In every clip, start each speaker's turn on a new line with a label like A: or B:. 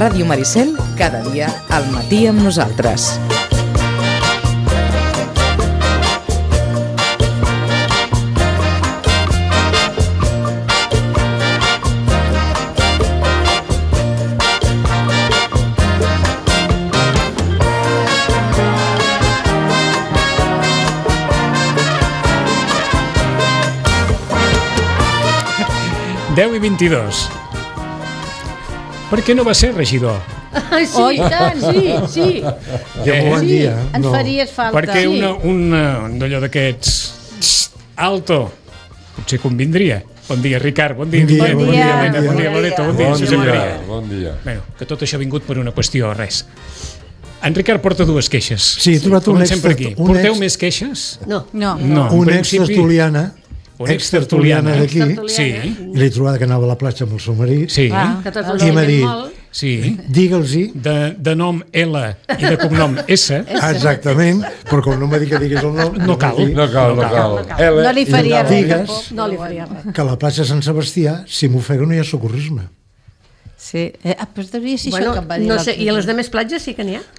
A: Ràdio Maricel, cada dia al matí amb nosaltres.
B: Deu i 22. Per què no va ser regidor?
C: Sí, oh, tant, sí.
D: Bon dia.
C: Ens faries falta.
B: Perquè un d'allò d'aquests... Alto. Potser convindria. Bon dia, Ricard. Bon dia, Helena. Bon dia, Loreto. Bon dia, Josep Maria.
E: Bon dia.
B: Bueno, que tot això ha vingut per una qüestió, res. En Ricard porta dues queixes.
D: Sí, he trobat un
B: Comencem per aquí. Porteu més queixes?
C: No.
D: Un ex-tertuliana d'aquí,
B: sí.
D: i l'he trobat que anava a la platja amb el seu marit,
B: sí.
D: I m'ha dit,
B: sí.
D: Digue'ls-hi,
B: de nom L i de cognom S.
D: Exactament, però com no m'ha dit que digués el nom,
B: no cal.
C: No li faria res.
D: Que a la platja Sant Sebastià, si m'ofega, no hi ha socorrisme.
C: Sí, però devia ser això que em va dir.
F: No sé, i a les demés platges sí que n'hi ha?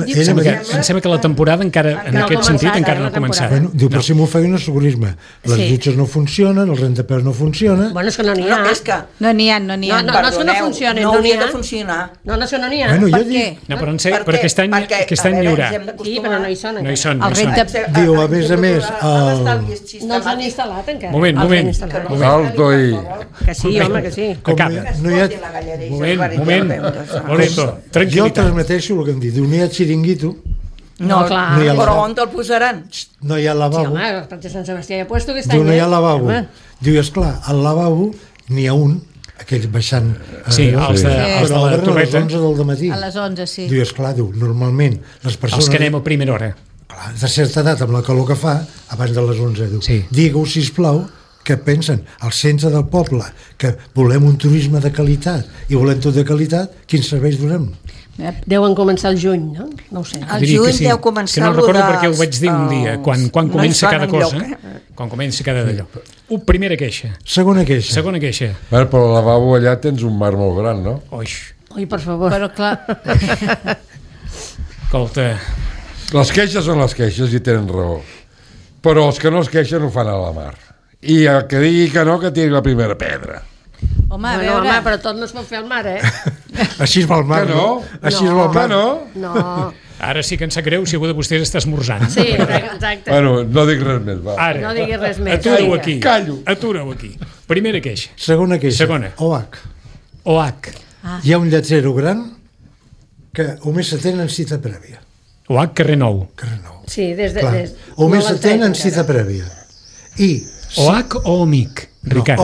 B: Em sembla que la temporada encara, en aquest sentit, encara no ha començat.
D: Diu, però si m'ofega no hi ha socorrisme. Les dutxes no funcionen, els rentapeus no funciona.
F: Bueno, és que no n'hi ha.
C: No n'hi ha.
F: No, és que no funcionen.
G: No hauria de funcionar.
F: No, és que no n'hi ha.
D: Per
C: què?
B: No, però en sé, perquè aquest any n'hi haurà.
F: Sí, però no hi són.
B: No hi són.
D: Diu, a més,
F: no els han instal·lat encara.
B: Moment.
E: Alto i...
F: Que sí, home, que sí.
B: Acaba. Moment. Loreto,
D: Jo
B: tranquil·litat.
D: transmeteixo el que em diu. Diu, no hi ha xiringuito.
G: No,
F: clar.
G: Però on te'l posaran?
D: No hi ha
F: Sí,
D: lavabo.
F: home, el platja Sant Sebastià ja ha puesto aquest any.
D: Diu, no hi ha lavabo. Diu, esclar, al lavabo n'hi ha un, aquell baixant...
B: Sí, els de la
D: a les
B: torreta.
D: 11 del dematí.
C: A les 11, sí.
D: Diu, esclar, diu, normalment les persones...
B: Els que anem a primera hora.
D: Clar, de certa edat, amb la calor que fa, abans de les 11, diu,
B: Sí.
D: digue-ho, sisplau, que pensen al centre del poble, que volem un turisme de qualitat i volem tot de qualitat, quins serveis donem?
F: Deuen començar el juny, no? No ho sé.
G: El juny deu començar...
B: Que no recordo perquè ho vaig dir un dia, quan comença cada cosa. Quan comença cada d'allò. Primera queixa.
D: Segona queixa.
B: Segona queixa.
E: Però al lavabo allà tens un mar molt gran, no?
B: Oix.
F: Ui, per favor.
C: Però clar...
B: Escolta...
E: Les queixes són les queixes i tenen raó. Però els que no es queixen ho fan a la mar. I el que digui que no, que tiri la primera pedra.
C: Home, a veure...
F: Home, però tot no es pot fer al mar,
D: Així es va al mar,
E: Que no?
D: Així es va al mar.
F: No.
B: Ara sí que em sap greu si algú de vostès està esmorzant.
F: Sí, exacte.
E: Bueno, no dic res més, va.
B: Ara,
F: No diguis res més.
B: atura-ho aquí.
E: Callo.
B: Atura-ho aquí. Primera queixa.
D: Segona queixa.
B: Segona.
D: OH.
B: OH.
D: Hi ha un lletrero gran que només s'atén en cita prèvia.
B: OH carrer Nou.
D: Carrer Nou.
F: Sí, des de...
D: Clar. Només s'atén en cita prèvia. I...
B: OH o Omic, Ricard?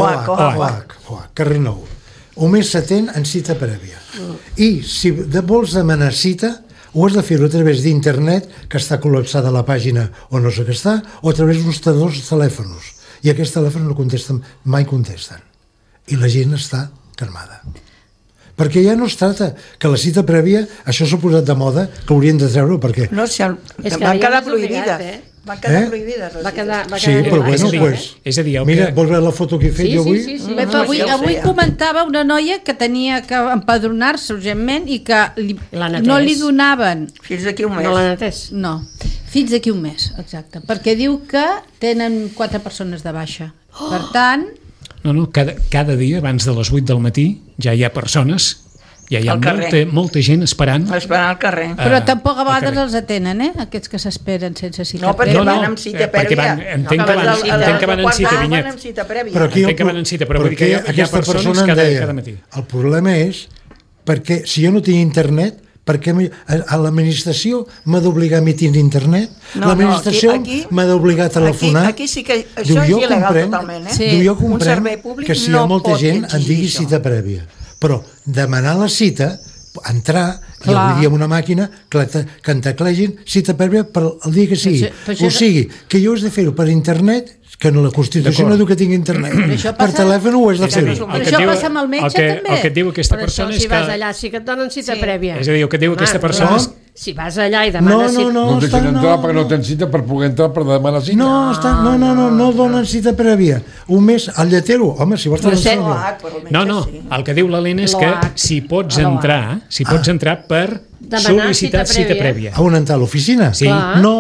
D: OH, carrer Nou. Només s'atén en cita prèvia. I si vols demanar cita, o has de fer-ho a través d'internet, que està col·lapsada la pàgina o no sé què està, o a través d'uns telèfons. I aquests telèfons no contesten, mai contesten. I la gent està calmada. Perquè ja no es tracta que la cita prèvia, això s'ha posat de moda, que haurien de treure, perquè...
G: No, van quedar prohibides. Van quedar prohibides.
D: Sí, però bueno, pues...
B: És a dir,
D: mira, vols veure la foto que he fet jo avui?
C: Sí. Avui comentava una noia que tenia que empadronar-se urgentment i que no li donaven...
G: Fins d'aquí un mes.
F: No l'han atès?
C: No, fins d'aquí un mes, exacte. Perquè diu que tenen 4 persones de baixa. Per tant...
B: No, cada dia, abans de les 8 del matí, ja hi ha persones, ja hi ha molta gent esperant.
G: Esperant al carrer.
C: Però tampoc a vegades els atenen, aquests que s'esperen sense cita prèvia.
G: No, perquè van amb cita prèvia.
B: Entenc que van en cita, Vinyet.
D: Però aquí
B: entenc que van en cita, però vull dir que hi ha persones cada matí.
D: El problema és perquè si jo no tinc internet, perquè a l'administració m'ha d'obligar a emitir internet, l'administració m'ha d'obligar a telefonar.
G: Aquí sí que això és il·legal totalment.
D: Jo comprenc que si hi ha molta gent em digui cita prèvia, però demanar la cita, entrar i avui dia amb una màquina que en teclegin cita prèvia per el dia que sigui. O sigui, que jo has de fer-ho per internet, que la Constitució no diu que tingui internet. Per telèfon ho has de fer.
C: Però això passa amb el metge també.
B: El que et diu aquesta persona és que...
F: Si vas allà sí que et donen cita prèvia.
B: És a dir, el que et diu aquesta persona
F: Si vas allà i demanes cita...
E: No et deixen entrar perquè no tens cita per poder entrar per demanar cita.
D: No donen cita prèvia. Un mes, al lletero, home, si vols
B: No, el que diu l'Helena és que si pots entrar per sol·licitar cita prèvia.
D: A on entrar, a l'oficina?
B: Sí.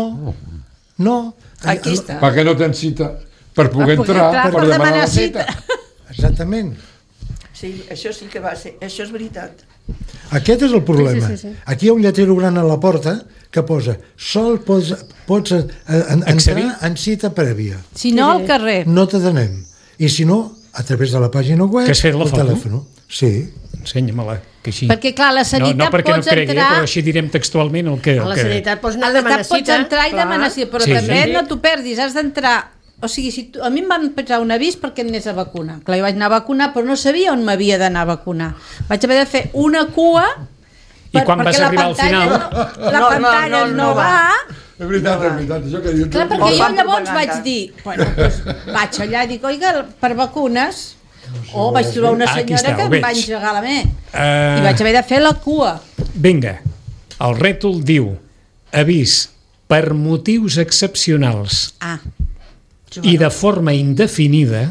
D: No.
G: Aquí està.
E: Perquè no tens cita per poder entrar per demanar la cita.
D: Exactament.
G: Sí, això sí que va ser, això és veritat.
D: Aquest és el problema.
F: Sí.
D: Aquí hi ha un lletero gran a la porta que posa sol pots entrar en cita prèvia.
C: Si no, al carrer.
D: No t'atenem. I si no, a través de la pàgina web
B: Que has fet la
D: o
B: foto?
D: telèfon. Sí.
B: Ensenya-me-la, que així...
C: Perquè, clar, la sanitat
B: no perquè
C: pots
B: no cregui,
C: entrar...
B: però així direm textualment el que...
F: A la sanitat pots anar a
C: A la
F: demanar
C: sanitat pots
F: cita.
C: entrar i demanar cita, però
B: Sí.
C: també no t'ho perdis, has d'entrar... O sigui, si a mi em van posar un avís perquè anés a vacunar. Clar, jo vaig anar a vacunar, però no sabia on m'havia d'anar a vacunar. Vaig haver de fer una cua...
B: I quan vas arribar al final...
C: La pantalla no va...
E: És veritat, això que dius...
C: Clar, perquè jo llavors vaig dir... Bueno, doncs vaig allà i dic, oiga, per vacunes... vaig trobar una senyora que em va engegar la me. I vaig haver de fer la cua.
B: Vinga, el rètol diu avís per motius excepcionals i de forma indefinida,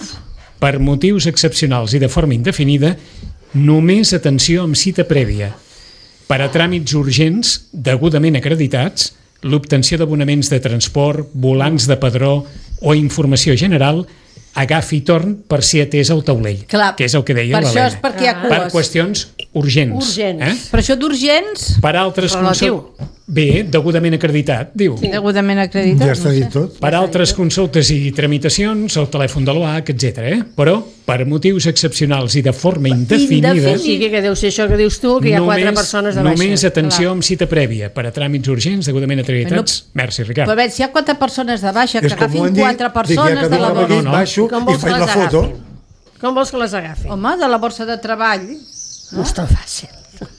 B: per motius excepcionals i de forma indefinida, només atenció amb cita prèvia. Per a tràmits urgents, degudament acreditats, l'obtenció d'abonaments de transport, volants de padró o informació general, agafi torn per ser atès al taulell,
C: Clar,
B: que és el que deia
C: per
B: l'Helena.
C: això és perquè hi ha cues.
B: Per qüestions urgents.
C: Per això d'urgents...
B: Per altres
F: Relatiu.
B: Bé, degudament acreditat, diu.
C: Degudament acreditat.
D: Ja està dit tot.
B: Per altres consultes i tramitacions, el telèfon de l'OAC, etc. Però, per motius excepcionals i de forma indefinida,
F: O sigui que deu ser això que dius tu, que hi ha 4 persones de baixa.
B: Només atenció amb cita prèvia, per a tràmits urgents, degudament acreditats. Merci, Ricard.
C: Però a veure, si hi ha 4 persones de baixa, que
D: És com ho
C: agafin
D: han dit,
C: 4
D: dic,
C: persones
D: ja
C: de la borsa.
D: no. Baixo
F: Com
D: i
F: vols que
D: faig
F: les
D: la foto.
F: agafin? Com vols que les agafin?
C: Home, de la borsa de treball.
F: No és tan fàcil.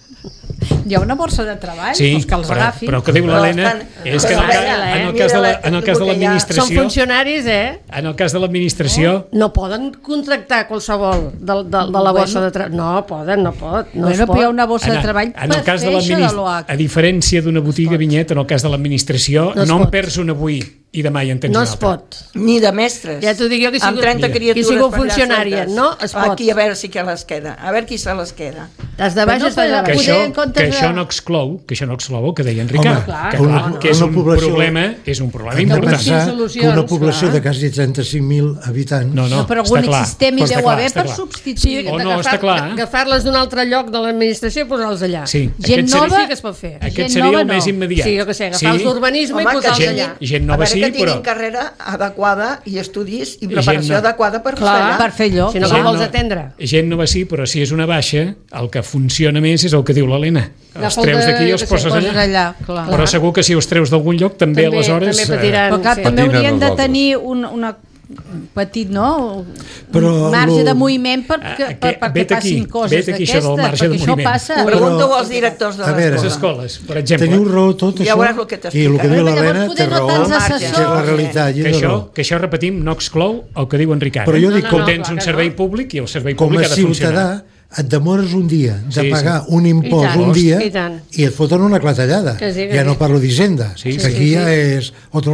C: Hi ha una borsa de treball,
B: Sí,
C: doncs que els agafin.
B: però el que diu l'Helena és que en el cas de
F: Són
B: l'administració,
F: funcionaris,
B: en el cas de l'administració,
F: No poden contractar qualsevol de la borsa de treball. No poden, no pot. No es
C: Bueno, però hi ha
F: pot.
C: una borsa de treball
B: en el
C: per
B: cas
C: fer
B: de
C: això de l'OAC.
B: a diferència d'una botiga vinyet, en el cas de l'administració,
F: No es
B: no en
F: pot.
B: perds una avui i demà hi en tens
F: No
B: una
F: es
B: altra.
F: pot.
G: Ni de mestres.
F: Ja t'ho dic jo que he
G: Amb
F: sigut-
G: 30
B: Mira.
G: criatures
F: Que he sigut
G: per allà
F: funcionària.
G: soltes.
F: No es pot.
G: Aquí a veure si que les queda. A veure qui se les queda.
F: Estàs de baix,
C: Però no,
F: estàs de
C: però
B: Que
F: baix.
C: poder
B: això,
C: en comptes
B: que
C: de-
B: això no exclou, el que deia en Ricard,
C: clar.
B: que, clar,
D: Una-
B: que és
D: una
B: un
D: població-
B: problema
D: Hem de
B: important.
D: pensar
F: Quines
D: que una
F: solucions,
D: població
F: clar.
D: de quasi 35.000 habitants...
B: No,
C: No, però
B: està
C: algun
B: clar,
C: sistema hi
B: està
C: deu
B: clar,
C: haver
B: està
C: per
B: clar.
C: substituir.
B: O no, està clar.
F: Agafar-les d'un altre lloc de l'administració i posar-los allà.
B: Sí,
C: Gent
B: aquest
C: nova-
B: seria,
F: Sí que es pot fer.
B: aquest
C: Gent
B: seria
C: nova
B: el més
C: no.
B: immediat.
F: Sí, jo què sé, agafar els d'urbanisme i
G: Home, que
F: posar-los
B: gent-
F: allà.
B: gent nova
G: a veure
B: sí,
G: que tinguin
B: però-
G: carrera adequada i estudis i
B: Gent
G: preparació
B: no.
G: adequada per
F: Clar,
G: estar allà.
C: Per fer allò.
F: Si no,
B: Gent
F: com vols atendre?
B: Gent nova sí, però si és una baixa, el que funciona més és el que diu l'Helena. Els
F: Agafa
B: treus
F: el de-
B: d'aquí i
F: jo
B: els
F: què sé,
B: poses
C: Poses
B: allà.
C: allà, clar.
B: Però segur que si els treus d'algun lloc, també aleshores...
F: també patiran.
C: Però clar,
F: Sí.
C: també
E: Patinen
C: haurien de
E: nosaltres.
C: tenir un petit, no?
D: Però
C: Un marge
D: lo-
C: de moviment perquè
B: vet aquí,
C: passin coses
B: vet aquí això del
C: d'aquestes,
B: marge de
C: perquè això
B: moviment.
C: passa.
G: Pregunta-ho als directors de
D: a veure,
B: Les
G: l'escola.
B: escoles, per exemple.
D: Teniu raó tot
G: Ja
D: això,
G: veuràs el que t'explica.
D: i el que diu
C: Llavors,
D: l'Helena té
C: poder no
D: raó,
C: tants
D: que és la
C: assessors.
D: realitat. i
B: Que
D: és raó.
B: això, repetim, no exclou el que diu en Ricard.
D: Però jo dic,
B: Tu
D: com-
B: tens
F: clar
B: un
F: que
B: servei
F: no.
B: públic i el servei
D: Com
B: públic
D: a
B: ha de funcionar.
D: ciutadà et demores un dia de
B: Sí,
D: pagar
B: sí.
D: un impost
F: I tant.
D: un dia
F: I tant.
D: i et foten una clatellada.
F: Que sí, que
D: ja
F: sí.
D: no parlo d'Hisenda,
B: Sí,
D: que
B: sí,
D: aquí ja és...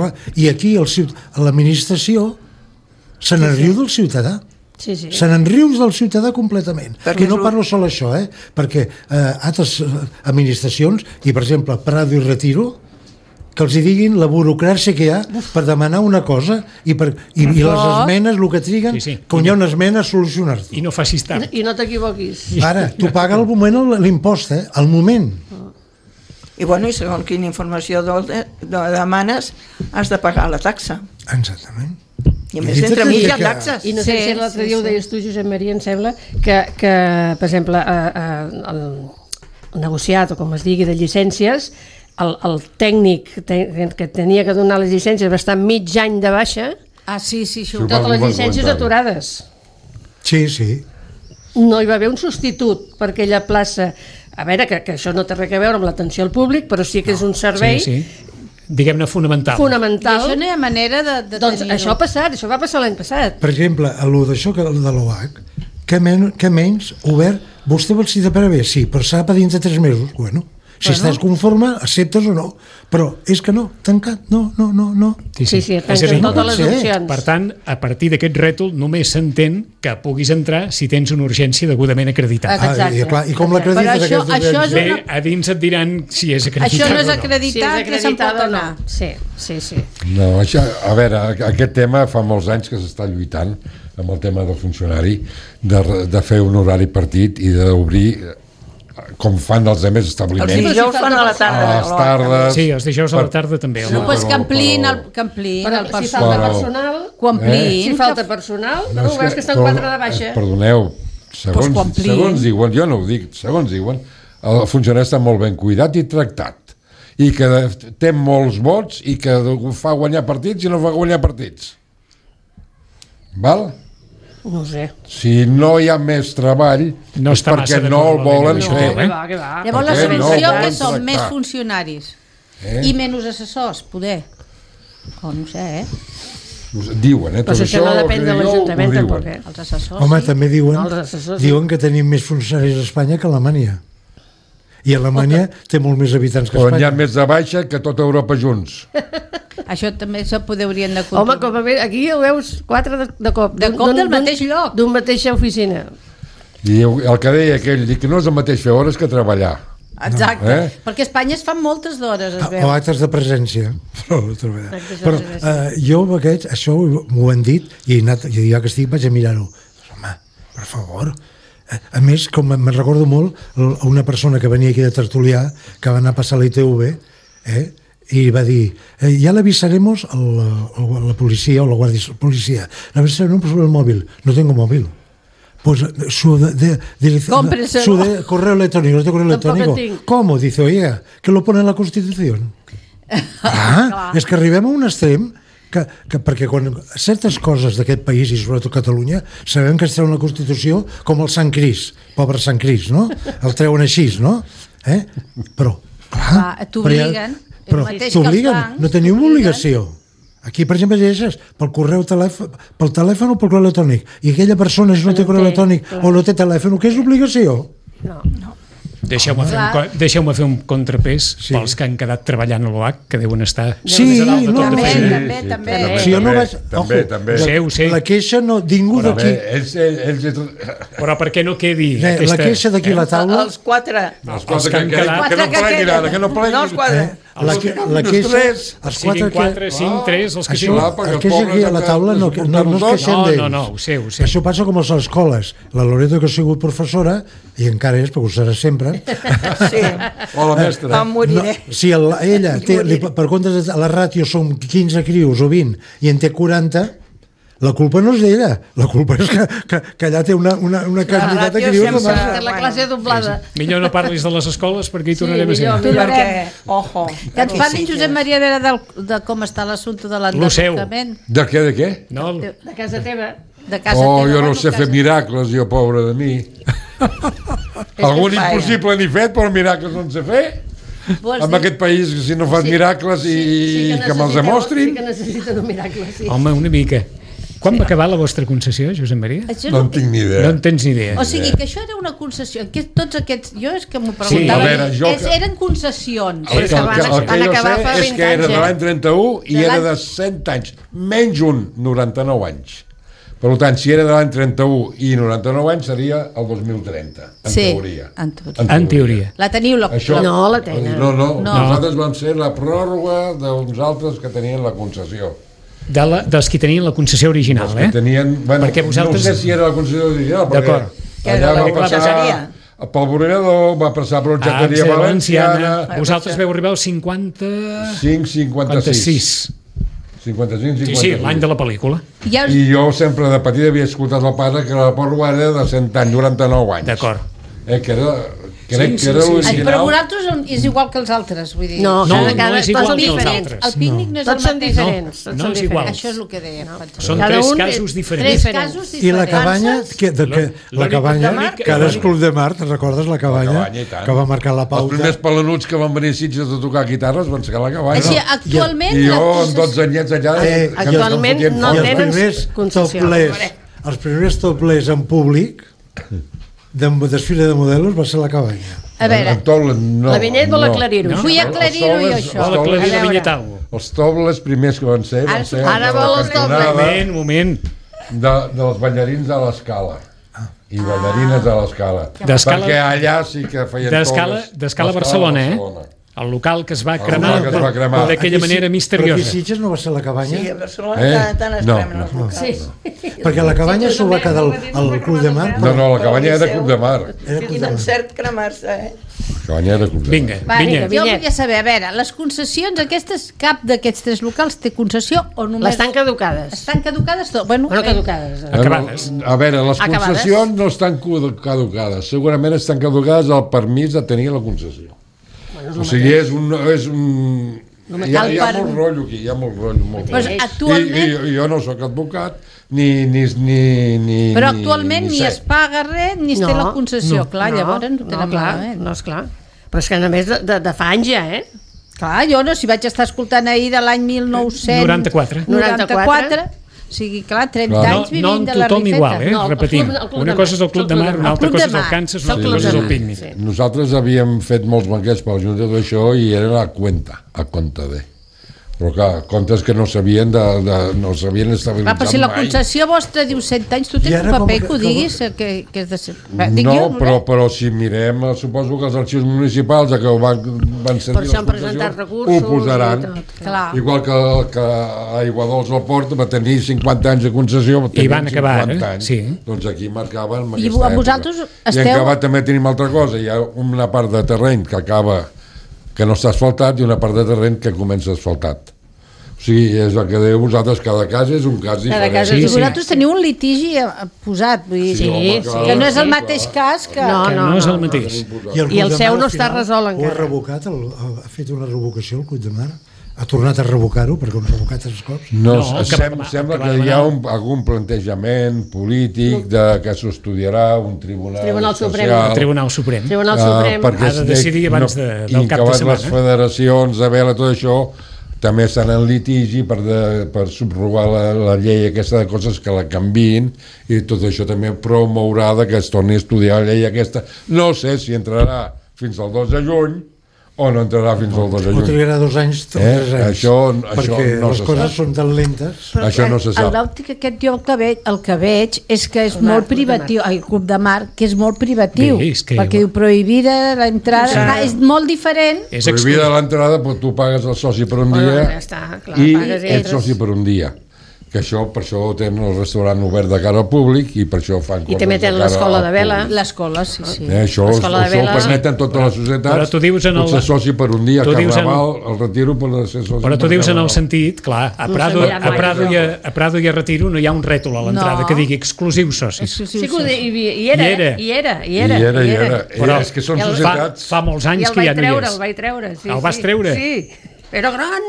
D: I aquí l'administració se n'enriu del ciutadà.
F: Sí, sí.
D: Se n'enriu del ciutadà completament.
G: Perquè
D: I no
G: és
D: parlo sol això, perquè altres administracions, i per exemple Prado i Retiro, que els hi diguin la burocràcia que hi ha per demanar una cosa i les esmenes, el que triguen,
B: Sí, sí.
D: quan hi ha una esmena, a solucionar-ho.
B: I no facis tard.
F: I no t'equivoquis.
D: Ara, tu paga al moment l'impost, al moment.
G: I bueno, i segons quina informació demanes, has de pagar la taxa.
D: Exactament.
G: I a més, entremig hi ha taxes.
F: I no sé
C: Sí,
F: si l'altre
C: sí,
F: dia ho
C: sí.
F: deies tu, Josep Maria, em sembla, que per exemple, el negociat, o com es digui, de llicències, el tècnic que tenia que donar les llicències va estar mig any de baixa,
C: Ah, sí, això.
E: Sí.
F: totes les
E: Ho van
F: llicències
E: comentar.
F: aturades.
D: Sí, sí.
F: No hi va haver un substitut per aquella plaça. A veure, que això no té res a veure amb l'atenció al públic, però sí que és un servei
B: Sí. Diguem-ne fonamental.
C: I
F: fonamental.
C: això no hi ha manera de
F: Doncs
C: tenir-ho.
F: això ha passat, això va passar l'any passat.
D: Per exemple, a lo d'això de l'OAC, que menys obert, vostè vol cita prèvia? Sí, però s'ha de dintre 3 mesos. Bueno, Si estàs conforme, acceptes o no. Però és que no, tancat, no.
F: Sí, tanquen totes les opcions.
B: Per tant, a partir d'aquest rètol només s'entén que puguis entrar si tens una urgència degudament acreditada.
D: I com l'acredites aquesta urgència?
B: Bé, a dins et diran si és acreditat.
C: Això no és
B: o
C: acreditat, que se'n pot anar.
F: Sí.
E: No, això, a veure, aquest tema fa molts anys que s'està lluitant amb el tema del funcionari, de fer un horari partit i d'obrir com fan els altres establiments.
G: Els dijous fan a la tarda.
E: A les tardes.
B: Sí, els dijous a la tarda també.
C: No, doncs que ampliïn el
F: si falta personal...
C: Si
F: falta personal, no veus que estan 4 de baixa.
E: Perdoneu, segons diuen, jo no ho dic, segons diuen, el funcionari està molt ben cuidat i tractat. I que té molts vots i que fa guanyar partits i no fa guanyar partits. Val?
F: No ho sé.
E: Si no hi ha més treball
B: no
E: és perquè no el volen fer.
C: Llavors la solució que són més funcionaris i menys assessors, poder. O no sé,
E: Diuen,
F: però això no depèn de l'Ajuntament tampoc,
C: Els assessors,
D: home, també diuen que tenim més funcionaris a Espanya que a Alemanya. I Alemanya té molt més habitants que Espanya.
E: On hi ha més de baixa que tota Europa junts.
C: Això també se haurien de controlar.
F: Home, com a més, aquí ho veus 4 de cop.
C: De cop del mateix lloc.
F: D'un mateixa oficina.
E: I el que deia aquell, dic que no és el mateix fer hores que treballar.
C: Exacte, perquè a Espanya es fan moltes d'hores, es veu.
D: O actes de presència. Però jo això m'ho han dit i jo que estic vaig a mirar-ho. Home, per favor. A més, com me'n recordo molt, una persona que venia aquí de Tertulià, que va anar a passar a la ITV, i va dir, ya le avisaremos a la policía o la guardia policía, le avisaremos por el móvil. No tengo móvil. Pues su correo electrónico, ¿no? Correo electrónico. ¿Cómo? Dice, oiga, que lo pone en la Constitución. És que arribem a un extrem que perquè quan certes coses d'aquest país i sobretot Catalunya sabem que es treuen la Constitució com el Sant Cris, pobre Sant Cris, no? El treuen així, no? Però, clar,
C: t'obliguen,
D: no teniu una obligació. Aquí, per exemple, llegeixes pel telèfon o pel correu electrònic, i aquella persona, si no té correu electrònic o no té telèfon, què és l'obligació?
F: No.
B: Deixeu-me fer un contrapès pels que han quedat treballant a l'OAC, que deuen estar...
C: També.
D: Si jo no vaig...
E: També.
D: La queixa no... Ningú d'aquí...
B: Però per què no quedi...
D: La queixa d'aquí a la taula...
G: Els 4.
E: Que no pleguin ara, que no pleguin.
G: No, els 4.
D: La queixa...
B: Siguin 4, 5, 3, els que siguin.
D: El queixa aquí a la taula no es queixen d'ells.
B: No, ho sé.
D: Això passa com a les escoles. La Loreto, que ha sigut professora, i encara és, perquè ho serà sempre...
G: Sí.
E: O la mestra.
G: Em moriré.
D: Si ella té, per compte de la ràtio són 15 crios o 20 i en té 40, la culpa no és d'ella, la culpa és que allà té una quantitat de crios.
F: La classe doblada.
B: Millor no parlis de les escoles perquè hi tornarem a ser.
G: Perquè, ojo.
C: Que ens parli Josep Maria Vera de com està l'assumpte de l'endeutament.
E: De què?
F: De casa teva.
E: Jo no sé fer miracles, jo, pobre de mi. Algun impossible n'he fet, però miracles no en sé fer. En aquest país, si no fas miracles i que me'ls demostrin...
F: Sí que necessiten un miracle, sí.
B: Home, una mica. Quan va acabar la vostra concessió, Josep Maria?
E: No en tinc ni idea.
B: No en tens ni idea.
C: O sigui, que això era una concessió. Tots aquests... Jo és que m'ho preguntava. Eren concessions.
E: El que jo sé és que era de l'any 31 i era de 100 anys. Menys un, 99 anys. Per tant, si era de l'any 31 i 99 anys, seria el 2030, en teoria.
B: En teoria.
C: La teniu?
F: No, la tenen.
E: No. Nosaltres vam ser la pròrroga d'uns altres que tenien la concessió.
B: Dels que tenien la concessió original,
E: que tenien,
B: perquè vosaltres...
E: No sé si era la concessió original, perquè allà va passar pel Borinador, va passar per l'Objecteria Valenciana...
B: Vosaltres veu arribar al 56.
E: 55.
B: Sí, l'any de la pel·lícula.
E: I jo sempre de petit havia escoltat el pare que la pròrroga era de 100 anys, 99 anys.
B: D'acord.
E: Crec que era l'original.
C: Però vosaltres és igual que els altres, vull dir.
B: No és igual que els altres.
C: El pícnic no és el mateix.
F: Tots són diferents.
B: No és igual.
C: Això és el que deia.
B: Són 3 casos diferents.
D: I la cabanya, la cabanya, que ara és Club de Mar, te'n recordes la cabanya? Que va marcar la pauta.
E: Els primers pelenuts que van venir a Sitges a tocar guitarres van ser a la cabanya.
C: Així, actualment...
E: I jo, amb 12 anyets allà...
F: Actualment no tenen concessió.
D: Els primers toplers en públic de desfile de modelos va ser la cabanya.
C: A veure,
F: la vinyet vol aclarir-ho.
C: Vull aclarir-ho jo, això.
B: Vol aclarir la vinyeta.
E: Els tobles primers que van ser...
F: Ara vol els tobles.
B: Moment.
E: Dels ballarins a l'Escala. I ballarines a l'Escala. Perquè allà sí que feien tobles.
B: D'Escala a Barcelona, el local que es va cremar d'aquella manera misteriosa.
D: Però aquí Sitges no va ser la cabanya?
G: Sí, a Barcelona tant es cremen els locals.
F: Sí.
D: Perquè la cabanya s'ho va quedar al Club de Mar.
E: No, la cabanya era Club de Mar.
G: Quin encert cremar-se,
E: La cabanya era Club de Mar.
B: Vinga,
C: jo volia saber, a veure, les concessions aquestes, cap d'aquests 3 locals té concessió o només...
F: Estan caducades.
C: Estan caducades? Bueno,
F: caducades.
B: Acabades.
E: A veure, les concessions no estan caducades. Segurament estan caducades el permís de tenir la concessió. O sigui, és un... Hi ha molt rotllo aquí, hi ha molt rotllo.
C: Pues actualment...
E: I jo no sóc advocat, ni...
C: Però actualment ni es paga res, ni es té la concessió. Clar, llavors no tenen malament.
F: No, esclar. Però és que a més de fa anys ja,
C: Clar, jo no, si vaig estar escoltant ahir de l'any 1994. 94. O sigui, clar, 30 anys vivint de la Rifeta.
B: No igual, repetim. Una cosa és el Club de Mar, una altra cosa és el Kansas, una altra cosa és el pícnic.
E: Nosaltres havíem fet molts banquets per la Junta d'això i era a compte de. Però clar, comptes que no s'havien estabilitzat mai.
C: Però si la concessió vostra diu 100 anys, tu tens un paper que ho diguis que és de ser...
E: No, però si mirem, suposo que els arxius municipals que van sentir
F: les concessions
E: ho posaran. Igual que Aiguadols al Port va tenir 50 anys de concessió
B: i van acabar,
E: sí. Doncs aquí marcaven
C: i vosaltres esteu...
E: I en acabat també tenim altra cosa, hi ha una part de terreny que acaba que no està asfaltat i una part de terreny que comença asfaltat. O sigui, és el que dèieu vosaltres, cada cas és un cas diferent.
C: Vosaltres teniu un litigi posat, vull dir, que no és el mateix cas que...
B: No és el mateix.
F: I el seu no està resolt encara.
D: Ho ha revocat, ha fet una revocació el Club de Mar? Ha tornat a revocar-ho, perquè ho han revocat 3 cops?
E: No, sembla que hi ha algun plantejament polític que s'estudiarà un tribunal social.
B: Tribunal Suprem.
E: Perquè
B: ha de decidir abans del cap de setmana.
E: Les federacions, a veure, tot això, també estan en litigi per subrogar la llei aquesta de coses que la canviïn i tot això també promourà que es torni a estudiar la llei aquesta. No sé si entrarà fins al 2 de juny o no entrarà fins al 2 de juny.
D: O trigarà 2 anys, 3 anys.
E: Això
D: perquè
E: no
D: les coses són tan lentes.
C: Però
E: això no se sap.
C: L'òptic aquest jo el que veig és que és molt privatiu, el Club de Mar, que és molt privatiu, perquè diu prohibida l'entrada, és molt diferent.
E: Prohibida l'entrada, però tu pagues el soci per un dia i ets soci per un dia. Que per això tenen el restaurant obert de cara al públic i per això fan coses de cara al públic.
F: I també tenen l'escola de vela.
C: L'escola, sí.
E: Això ho permeten totes les societats. Pots ser soci per un dia, Carnaval, el Retiro per ser soci.
B: Però tu dius en el sentit, clar, a Prado i a Retiro no hi ha un rètol a l'entrada que digui exclusiu socis.
F: Sí que hi era.
E: Però és que són societats...
B: Fa molts anys que ja no hi és.
F: El vaig treure.
B: El vas treure?
F: Sí, era gran.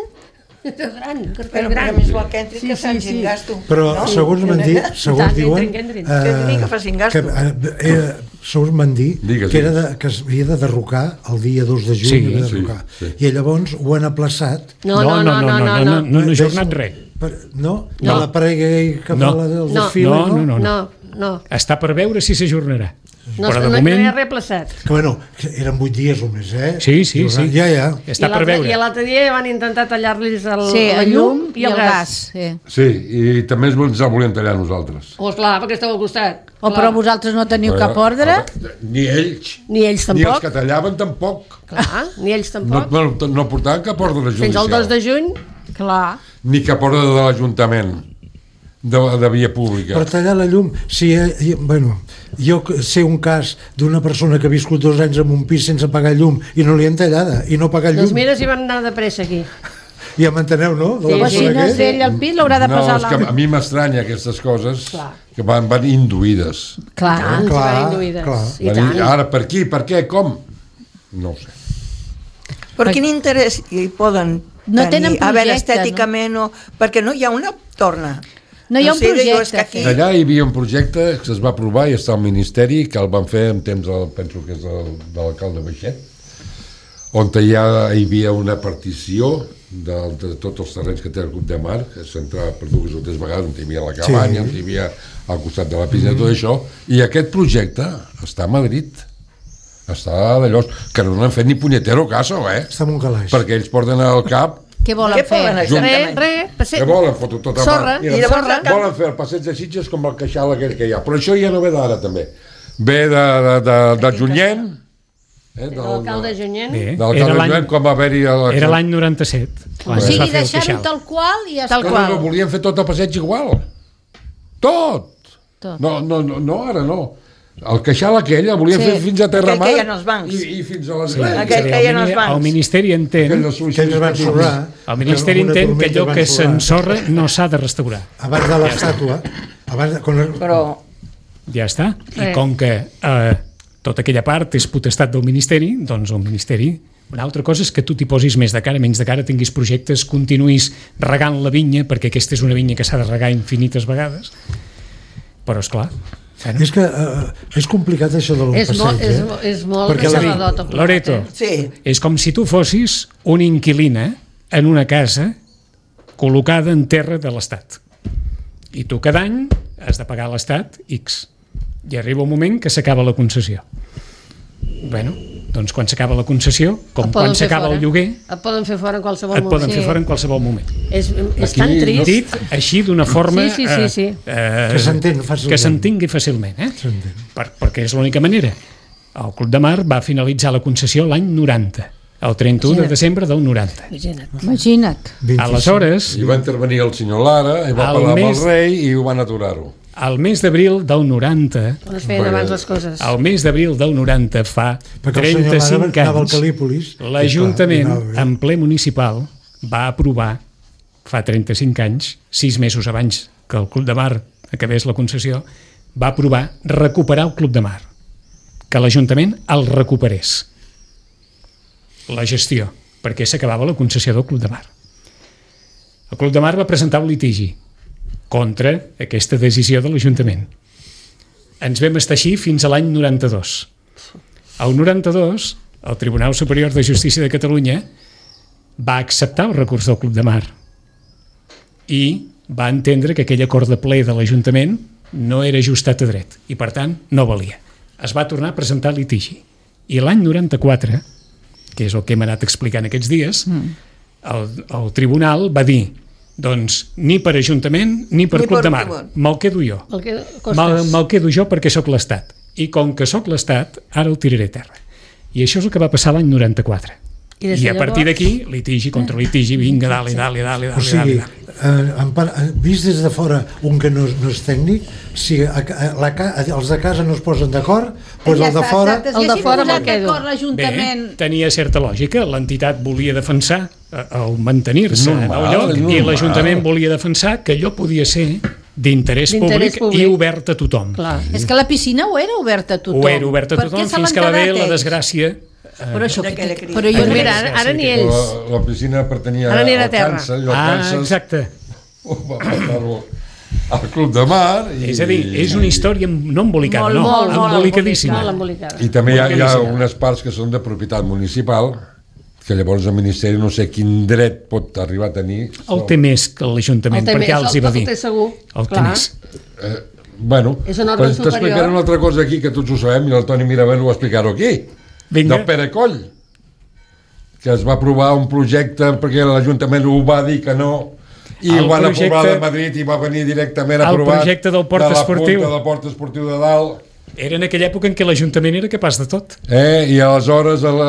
G: Però més val que entri que facin gasto.
D: Però segons m'han dit, segons diuen
G: que facin gasto.
D: Segons m'han dit que s'havia de derrocar el dia 2 de juny i llavors ho han aplaçat.
B: No he jornat res.
D: No? De la parella que fa el desfile?
F: No.
B: Està per veure si s'ajornarà.
F: No hi ha replaçat.
D: Que bueno, eren 8 dies només,
B: Sí.
D: Ja.
B: Està per veure.
F: I l'altre dia van intentar tallar-los el llum i el gas.
E: Sí, i també ens el volien tallar nosaltres.
F: Clar, perquè esteu al costat.
C: Però vosaltres no teniu cap ordre?
E: Ni ells.
F: Ni ells tampoc.
E: Ni els que tallaven tampoc.
F: Clar, ni ells tampoc.
E: No portaven cap ordre judicial.
F: Fins al 2 de juny. Clar.
E: Ni cap ordre de l'Ajuntament. De via pública.
D: Per tallar la llum, jo sé un cas d'una persona que ha viscut 2 anys en un pis sense pagar llum i no li han tallada, i no pagar llum.
F: Doncs mira si van anar de pressa aquí.
D: Ja m'enteneu, no?
C: Si no és ell al pis, l'haurà de passar
E: l'any. No, és que a mi m'estranya aquestes coses que van induïdes.
C: Clar.
E: Ara, per qui, per què, com? No ho sé.
G: Per quin interès hi poden tenir? A veure, estèticament o... Perquè no hi ha una torna.
C: No hi ha un projecte.
E: Allà hi havia un projecte que es va aprovar i està al Ministeri, que el van fer en temps, penso que és de l'alcalde Baixet, on hi havia una partició de tots els terrenys que té el Club de Mar, que s'entrava per 2 o 3 vegades, on hi havia la cabanya, on hi havia al costat de la piscina, tot això, i aquest projecte està a Madrid. Està d'allò que no han fet ni punyetero caso,
D: Està en un calaix.
E: perquè ells porten al cap.
C: Què volen fer?
E: Què volen? Fotre tota
F: sorra.
E: Volen fer el passeig de Sitges com el queixal aquell que hi ha. Però això ja no ve d'ara, també. Ve de Junyent.
F: L'alcalde Junyent.
E: D'alcalde Junyent, com va haver-hi...
B: Era l'any 97.
C: O sigui, deixar-ho tal qual i
F: tal qual.
E: No, volien fer tot el passeig igual. Tot. No, ara no. El queixal aquell el volien fer fins a Terramar i fins a l'església.
B: El Ministeri entén
D: el
B: Ministeri entén que allò que s'ensorra no s'ha de restaurar.
D: Abans de l'estàtua.
G: Però...
B: Ja està. I com que tota aquella part és potestat del Ministeri, doncs el Ministeri... Una altra cosa és que tu t'hi posis més de cara, menys de cara, tinguis projectes, continuïs regant la vinya, perquè aquesta és una vinya que s'ha de regar infinites vegades. Però, esclar...
D: És que és complicat això del passeig.
F: És molt decebedor.
B: Loreto, és com si tu fossis una inquilina en una casa col·locada en terra de l'Estat. I tu cada any has de pagar a l'Estat X. I arriba un moment que s'acaba la concessió. Bueno, doncs quan s'acaba la concessió, com quan s'acaba el lloguer,
F: et poden fer fora en qualsevol moment.
B: Et poden fer fora en qualsevol moment.
F: És tan trist.
B: Dit així d'una forma
D: que
B: s'entengui fàcilment. Perquè és l'única manera. El Club de Mar va finalitzar la concessió l'any 90, el 31 de desembre del 90.
C: Imagina't.
B: Aleshores...
E: I va intervenir el senyor Lara, i va parlar amb el rei i ho van aturar-ho.
B: Al mes d'abril del 90...
F: On es feien abans les coses.
B: Al mes d'abril del 90, fa 35 anys, l'Ajuntament, en ple municipal, va aprovar, fa 35 anys, 6 mesos abans que el Club de Mar acabés la concessió, va aprovar recuperar el Club de Mar, que l'Ajuntament el recuperés, la gestió, perquè s'acabava la concessió del Club de Mar. El Club de Mar va presentar un litigi contra aquesta decisió de l'Ajuntament. Ens vam estar així fins a l'any 92. Al 92, el Tribunal Superior de Justícia de Catalunya va acceptar el recurs del Club de Mar i va entendre que aquell acord de ple de l'Ajuntament no era ajustat a dret i, per tant, no valia. Es va tornar a presentar litigi. I l'any 94, que és el que hem anat explicant aquests dies, el Tribunal va dir doncs ni per Ajuntament ni per Club de Mar, me'l quedo jo, me'l quedo jo perquè sóc l'Estat, i com que sóc l'Estat ara el tiraré a terra. I això és el que va passar l'any 94 i a partir d'aquí litigi contra litigi, vinga, dale.
D: O sigui, vist des de fora un que no és tècnic, si els de casa no es posen d'acord, doncs el de fora
C: me'l quedo. Bé,
B: tenia certa lògica, l'entitat volia defensar el mantenir-se en el lloc i l'Ajuntament volia defensar que allò podia ser d'interès públic i obert a tothom.
C: És que la piscina ho era oberta a tothom.
B: Ho era obert a tothom fins que va haver la desgràcia.
C: Però jo mira, ara ni ells.
E: La piscina pertanyia al Càncer.
B: Exacte.
E: Va portar-ho al Club de Mar.
B: És a dir, és una història no embolicada, no, embolicadíssima.
E: I també hi ha unes parts que són de propietat municipal, que llavors el Ministeri no sé quin dret pot arribar a tenir.
B: El té més que l'Ajuntament, perquè els hi va dir.
F: El té segur.
B: El té més.
E: Bueno, t'explicaré una altra cosa aquí que tots ho sabem i el Toni Mirabel ho va explicar-ho aquí. Del Pere Coll, que es va aprovar un projecte perquè l'Ajuntament ho va dir que no i ho van aprovar de Madrid i va venir directament aprovat.
B: El projecte del port esportiu.
E: Del port esportiu de dalt.
B: Era en aquella època en què l'Ajuntament era capaç de tot.
E: I aleshores al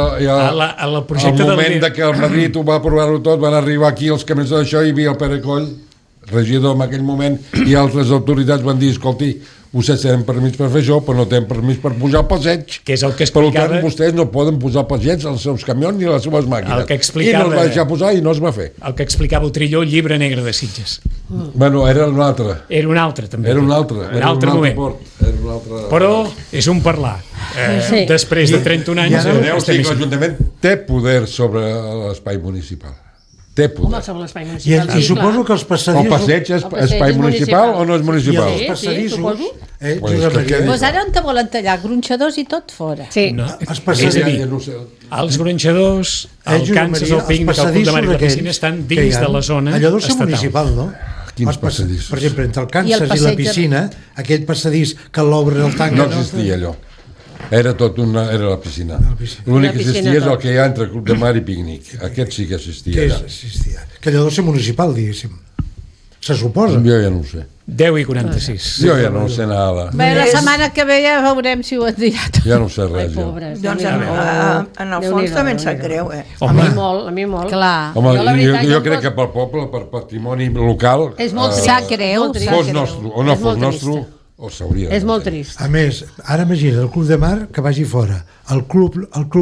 B: moment
E: que el Madrid ho va aprovar-ho tot, van arribar aquí els camins d'això i hi havia el Pere Coll, regidor en aquell moment, i altres autoritats van dir, escolti, vostès tenen permís per fer això, però no tenen permís per pujar al passeig.
B: Que és el que explicava...
E: Per tant, vostès no poden posar passeig als seus camions ni a les seves màquines. I no es va deixar posar i no es va fer.
B: El que explicava Trilló, el llibre negre de Sitges.
E: Bueno, era un altre.
B: Era un altre, també.
E: Era un altre
B: moment. Però és un parlar. Després de 31 anys...
E: L'Ajuntament té poder sobre l'espai municipal. Té poder.
D: I suposo que els passadissos...
E: El passeig és espai municipal o no és municipal?
D: I els passadissos...
C: Doncs ara on te volen tallar? Gronxadors i tot fora.
F: Sí.
B: És a dir, els gronxadors, el Kansas, el Pink, el Club de Mar i la piscina estan dins de la zona estatal.
D: Allò deu ser municipal, no?
E: Quins passadissos?
D: Per exemple, entre el Kansas i la piscina, aquell passadís que l'obre el tanc...
E: No existia allò. Era la piscina. L'únic que existia és el que hi ha entre Club de Mar i Pícnic. Aquest sí que existia.
D: Que allò deu ser municipal, diguéssim. Se suposa.
E: Jo ja no ho sé.
B: 10:46.
E: Jo ja no ho sé nada.
C: Bé, la setmana que ve ja veurem si ho et dirà tot.
E: Ja no ho sé res, jo.
G: Doncs en el fons també em sap greu,
F: A mi molt.
C: Clar.
E: Home, jo crec que pel poble, per patrimoni local...
F: És molt trist.
C: Sap greu.
E: Fos nostre o no fos nostre, o s'hauria.
F: És molt trist.
D: A més, ara imagina el Club de Mar que vagi fora. El club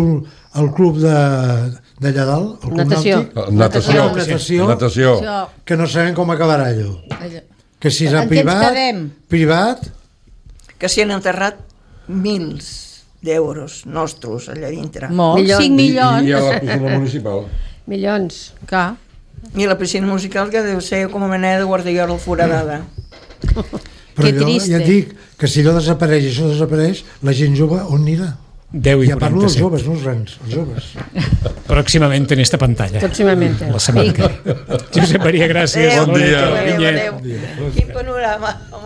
D: d'allà dalt, el club
E: natació,
D: que no sabem com acabarà allò. Que si és privat...
G: Que s'hi han enterrat milers d'euros nostres allà dintre.
C: 5 milions.
E: I a la piscina municipal.
F: Milions.
C: Clar.
G: I la piscina musical que deu ser com a mena de guardiola foradada.
D: Però allò, ja et dic, que si allò desapareix i això desapareix, la gent jove on anirà?
B: 10:47.
D: Ja parlo dels joves, no els grans, els joves.
B: Próximamente en esta pantalla.
F: Próximamente.
B: La setmana que ve. Josep Maria, gràcies.
E: Bon dia.
G: Adéu. Quin panorama.